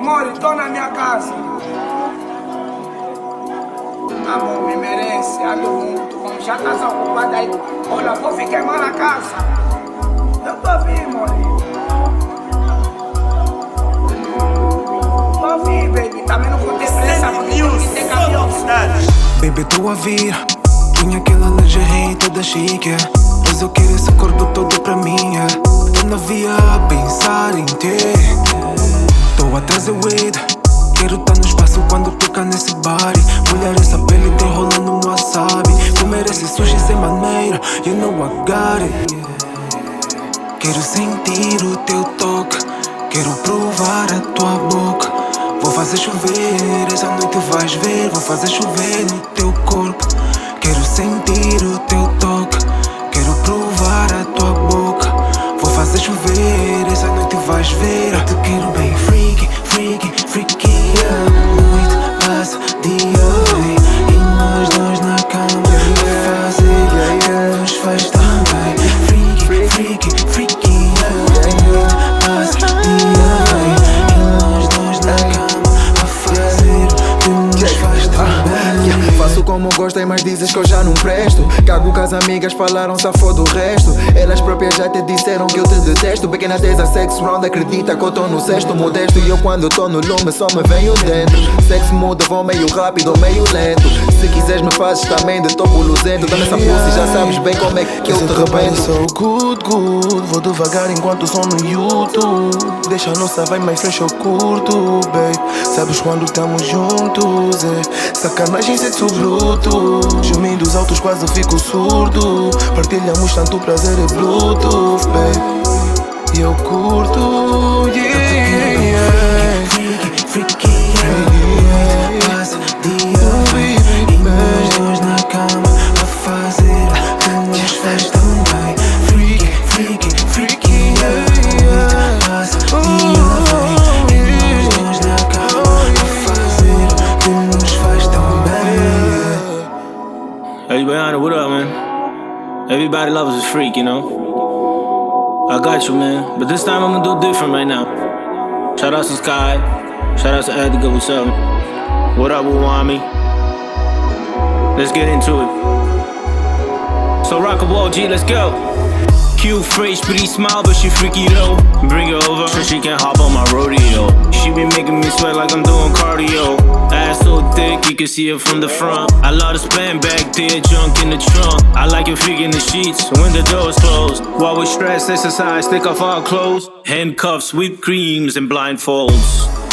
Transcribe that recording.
Mori, tô na minha casa. Tá bom, me merece, ando muito. Como já tá ocupada aí, olha, vou ficar mal na casa. Eu tô vindo, Mori. Tô vindo, baby, também não vou ter pressa, porque tem que ter caminhão. Baby, tô a vir. Tinha aquela lingerie toda chique, mas eu quero esse corpo todo pra mim. Eu não via a pensar em ti. Tô atrás do weed. Quero tá no espaço quando toca nesse body. Molhar essa pele te enrolando no wasabi. Comer esse sushi sem maneira, you know I got it. Quero sentir o teu toque, quero provar a tua boca. Vou fazer chover, essa noite vais ver. Vou fazer chover no teu corpo. Quero sentir o teu toque, quero provar a tua boca. Vou fazer chover, essa noite vais ver. Eu te quero bem freaky, freaky, freaky, yeah. Noite passa, dia vem, e nós dois na cama a fazer que nos faz tão bem. Freaky, freaky, freaky, yeah. Noite passa, dia vem, e nós dois na cama a fazer que nos faz tão bem. Faço como gostem, mas dizes que eu já não presto. Cago que as amigas falaram, safou do resto. Elas próprias já te disseram que eu te detesto. Pequena tesa, sex round, acredita que eu tô no sexto modesto. E eu quando tô no lume só me venho dentro. Sexo muda, vou meio rápido ou meio lento. Se quiseres me fazes também de topo luzento. Dá-me essa pussy, já sabes bem como é que eu te rebento. Sou good, good. Vou devagar enquanto som no YouTube. Deixa a nossa vai mais fresh, eu curto, babe. Sabes quando estamos juntos, é sacanagem, sexo bruto. Gemidos altos, quase fico surdo. Partilhamos tanto prazer e Bluetooth, babe. E eu curto, yeah, yeah. Freaky, freaky, yeah. Passa dia vem, e nós dois na cama a fazer que nos faz tão bem. Freaky, freaky, freaky, yeah. Passa dia vem, e nós dois na cama a fazer que nos faz tão bem. Hey, Bayana, what up, man? Everybody loves a freak, you know? I got you, man. But this time I'm gonna do different right now. Shout out to Sky. Shout out to Edgar, what's up? What up, Uwami? Let's get into it. So rock a wall, G, let's go. Cute, fresh, pretty smile, but she freaky though. Bring her over so she can hop on my rodeo. She be making me sweat like I'm doing cardio. Ass so thick, you can see it from the front. I love to spend back there, junk in the trunk. I like your freak in the sheets when the door's closed. While we stress, exercise, take off our clothes. Handcuffs, whipped creams, and blindfolds.